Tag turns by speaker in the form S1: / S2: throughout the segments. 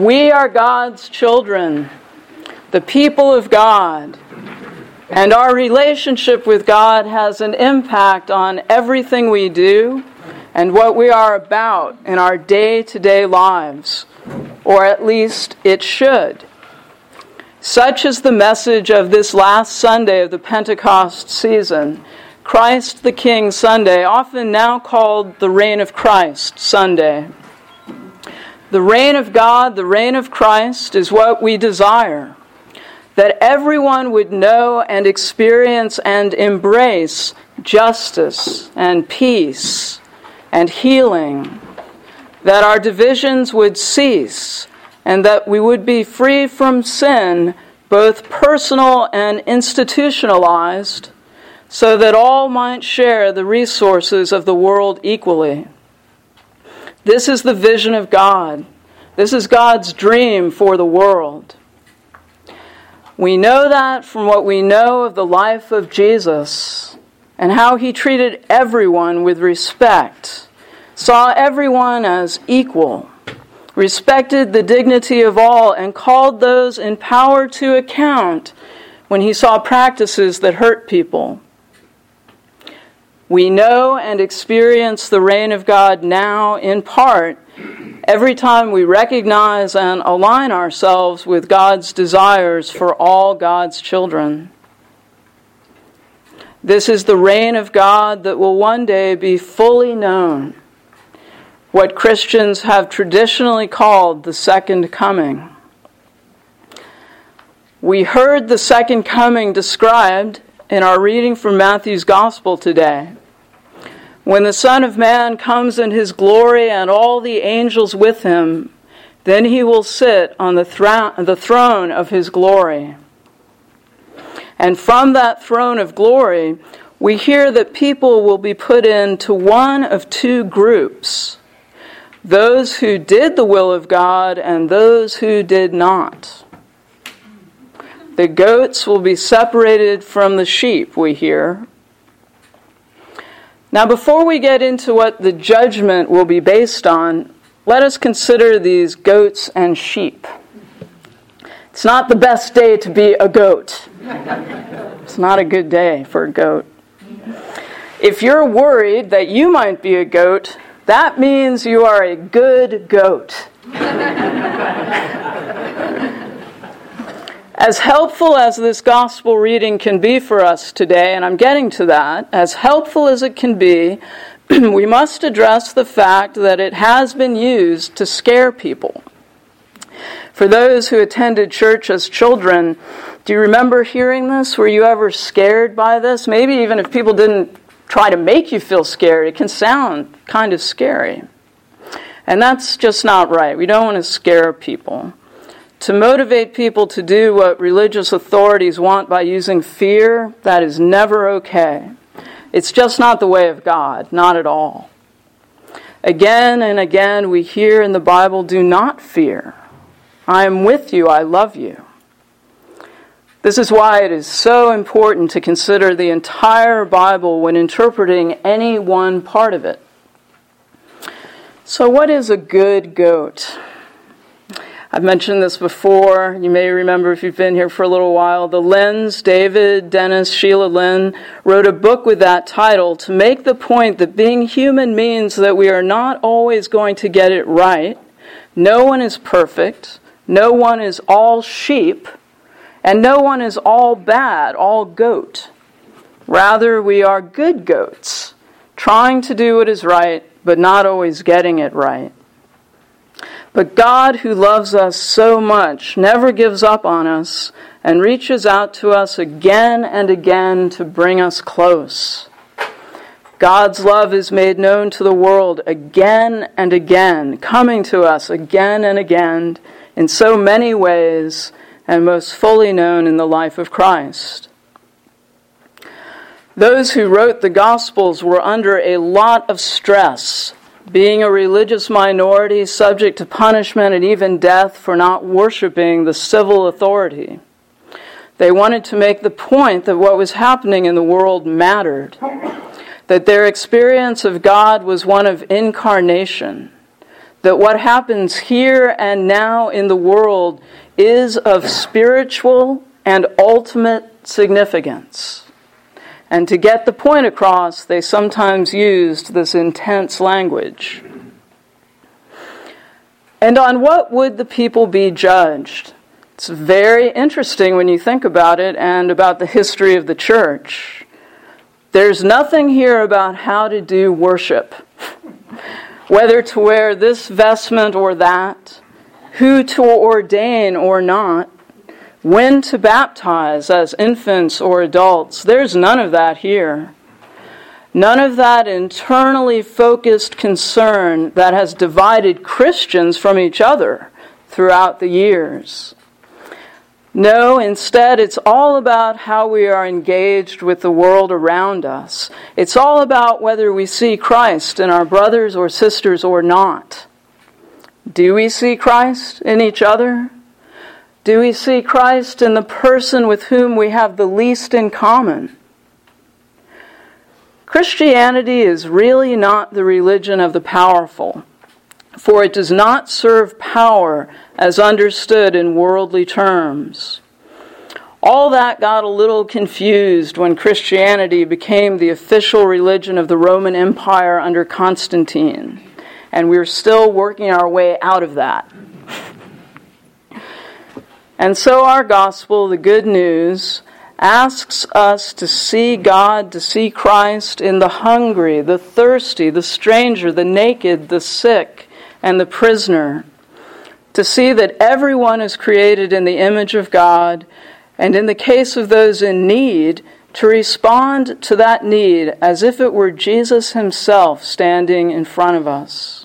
S1: We are God's children, the people of God, and our relationship with God has an impact on everything we do and what we are about in our day-to-day lives, or at least it should. Such is the message of this last Sunday of the Pentecost season, Christ the King Sunday, often now called the Reign of Christ Sunday. The reign of God, the reign of Christ, is what we desire, that everyone would know and experience and embrace justice and peace and healing, that our divisions would cease, and that we would be free from sin, both personal and institutionalized, so that all might share the resources of the world equally. This is the vision of God. This is God's dream for the world. We know that from what we know of the life of Jesus and how he treated everyone with respect, saw everyone as equal, respected the dignity of all, and called those in power to account when he saw practices that hurt people. We know and experience the reign of God now, in part, every time we recognize and align ourselves with God's desires for all God's children. This is the reign of God that will one day be fully known, what Christians have traditionally called the second coming. We heard the second coming described in our reading from Matthew's Gospel today. When the Son of Man comes in his glory and all the angels with him, then he will sit on the throne of his glory. And from that throne of glory, we hear that people will be put into one of two groups: those who did the will of God and those who did not. The goats will be separated from the sheep, we hear. Now, before we get into what the judgment will be based on, let us consider these goats and sheep. It's not the best day to be a goat. It's not a good day for a goat. If you're worried that you might be a goat, that means you are a good goat. As helpful as this gospel reading can be for us today, and I'm getting to that, as helpful as it can be, we must address the fact that it has been used to scare people. For those who attended church as children, do you remember hearing this? Were you ever scared by this? Maybe even if people didn't try to make you feel scared, it can sound kind of scary. And that's just not right. We don't want to scare people. To motivate people to do what religious authorities want by using fear, that is never okay. It's just not the way of God, not at all. Again and again we hear in the Bible, do not fear. I am with you, I love you. This is why it is so important to consider the entire Bible when interpreting any one part of it. So what is a good goat? I've mentioned this before. You may remember if you've been here for a little while. The Lyns, David, Dennis, Sheila Lynn, wrote a book with that title to make the point that being human means that we are not always going to get it right. No one is perfect. No one is all sheep. And no one is all bad, all goat. Rather, we are good goats, trying to do what is right, but not always getting it right. But God, who loves us so much, never gives up on us and reaches out to us again and again to bring us close. God's love is made known to the world again and again, coming to us again and again in so many ways, and most fully known in the life of Christ. Those who wrote the Gospels were under a lot of stress, being a religious minority subject to punishment and even death for not worshiping the civil authority. They wanted to make the point that what was happening in the world mattered, that their experience of God was one of incarnation, that what happens here and now in the world is of spiritual and ultimate significance. And to get the point across, they sometimes used this intense language. And on what would the people be judged? It's very interesting when you think about it and about the history of the church. There's nothing here about how to do worship, whether to wear this vestment or that, who to ordain or not, when to baptize as infants or adults. There's none of that here. None of that internally focused concern that has divided Christians from each other throughout the years. No, instead, it's all about how we are engaged with the world around us. It's all about whether we see Christ in our brothers or sisters or not. Do we see Christ in each other? Do we see Christ in the person with whom we have the least in common? Christianity is really not the religion of the powerful, for it does not serve power as understood in worldly terms. All that got a little confused when Christianity became the official religion of the Roman Empire under Constantine, and we're still working our way out of that. And so our gospel, the good news, asks us to see God, to see Christ in the hungry, the thirsty, the stranger, the naked, the sick, and the prisoner. To see that everyone is created in the image of God, and in the case of those in need, to respond to that need as if it were Jesus himself standing in front of us.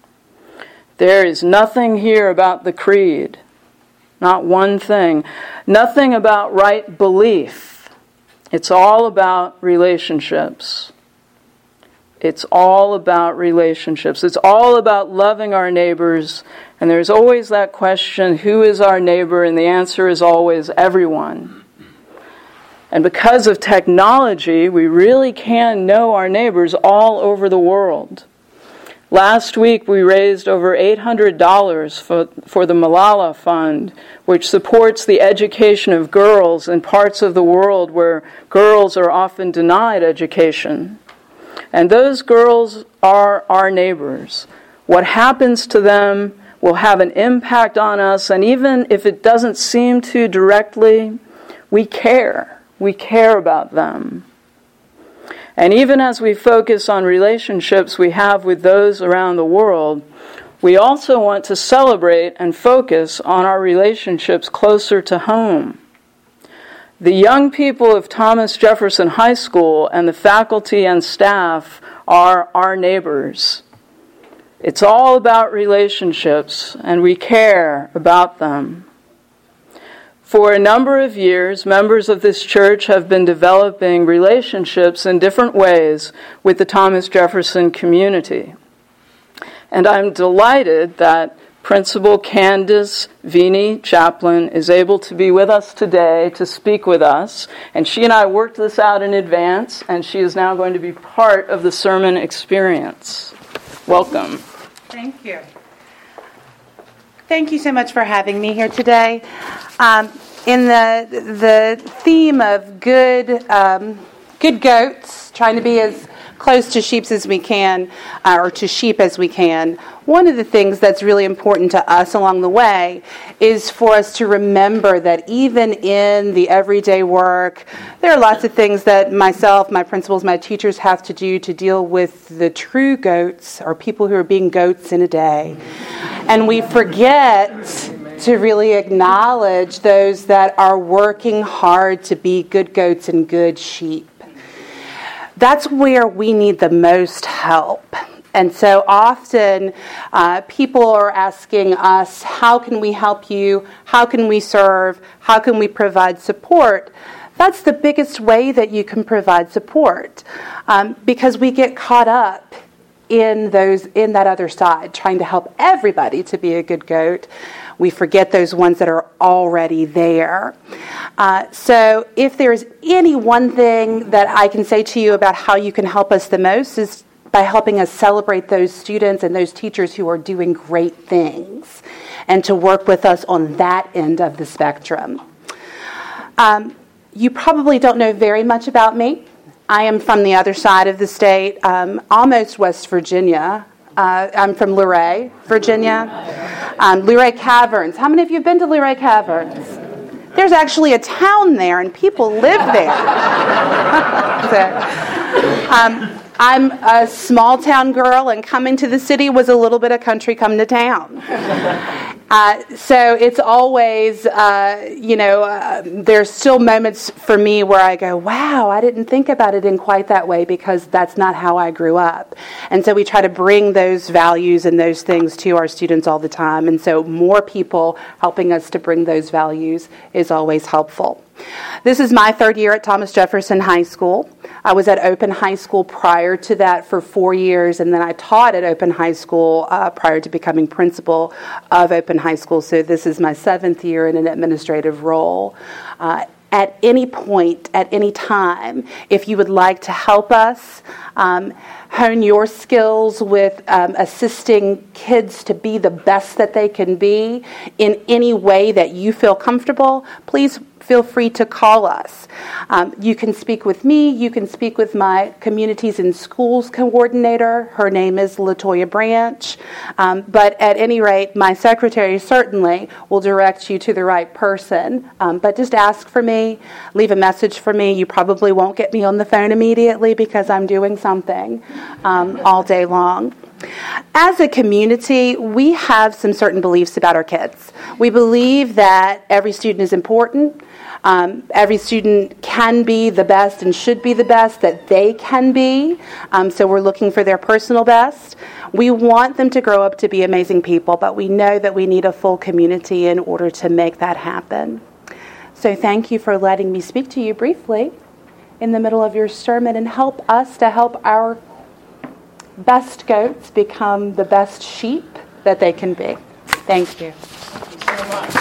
S1: There is nothing here about the creed. Not one thing. Nothing about right belief. It's all about relationships. It's all about relationships. It's all about loving our neighbors. And there's always that question, who is our neighbor? And the answer is always everyone. And because of technology, we really can know our neighbors all over the world. Last week, we raised over $800 for the Malala Fund, which supports the education of girls in parts of the world where girls are often denied education. And those girls are our neighbors. What happens to them will have an impact on us, and even if it doesn't seem to directly, we care. We care about them. And even as we focus on relationships we have with those around the world, we also want to celebrate and focus on our relationships closer to home. The young people of Thomas Jefferson High School and the faculty and staff are our neighbors. It's all about relationships, and we care about them. For a number of years, members of this church have been developing relationships in different ways with the Thomas Jefferson community. And I'm delighted that Principal Candace Vini Chaplin is able to be with us today to speak with us. And she and I worked this out in advance, and she is now going to be part of the sermon experience. Welcome.
S2: Thank you. Thank you so much for having me here today. In the theme of good goats, trying to be as close to sheep as we can, or to sheep as we can, one of the things that's really important to us along the way is for us to remember that even in the everyday work, there are lots of things that myself, my principals, my teachers have to do to deal with the true goats, or people who are being goats in a day. And we forget to really acknowledge those that are working hard to be good goats and good sheep. That's where we need the most help. And so often people are asking us, how can we help you? How can we serve? How can we provide support? That's the biggest way that you can provide support, because we get caught up in that other side, trying to help everybody to be a good goat. We forget those ones that are already there. So if there's any one thing that I can say to you about how you can help us the most is by helping us celebrate those students and those teachers who are doing great things, and to work with us on that end of the spectrum. You probably don't know very much about me. I am from the other side of the state, almost West Virginia. I'm from Luray, Virginia. Luray Caverns. How many of you have been to Luray Caverns? There's actually a town there, and people live there. I'm a small town girl, and coming to the city was a little bit of country come to town. So it's always, there's still moments for me where I go, wow, I didn't think about it in quite that way, because that's not how I grew up. And so we try to bring those values and those things to our students all the time. And so more people helping us to bring those values is always helpful. This is my third year at Thomas Jefferson High School. I was at Open High School prior to that for 4 years, and then I taught at Open High School prior to becoming principal of Open High School. So this is my 7th year in an administrative role. At any point, at any time, if you would like to help us hone your skills with assisting kids to be the best that they can be in any way that you feel comfortable, please feel free to call us. You can speak with me. You can speak with my Communities in Schools coordinator. Her name is LaToya Branch. But at any rate, my secretary certainly will direct you to the right person. But just ask for me. Leave a message for me. You probably won't get me on the phone immediately because I'm doing something all day long. As a community, we have some certain beliefs about our kids. We believe that every student is important. Every student can be the best and should be the best that they can be. So we're looking for their personal best. We want them to grow up to be amazing people, but we know that we need a full community in order to make that happen. So thank you for letting me speak to you briefly in the middle of your sermon and help us to help our best goats become the best sheep that they can be. Thank you.
S3: Thank you so much.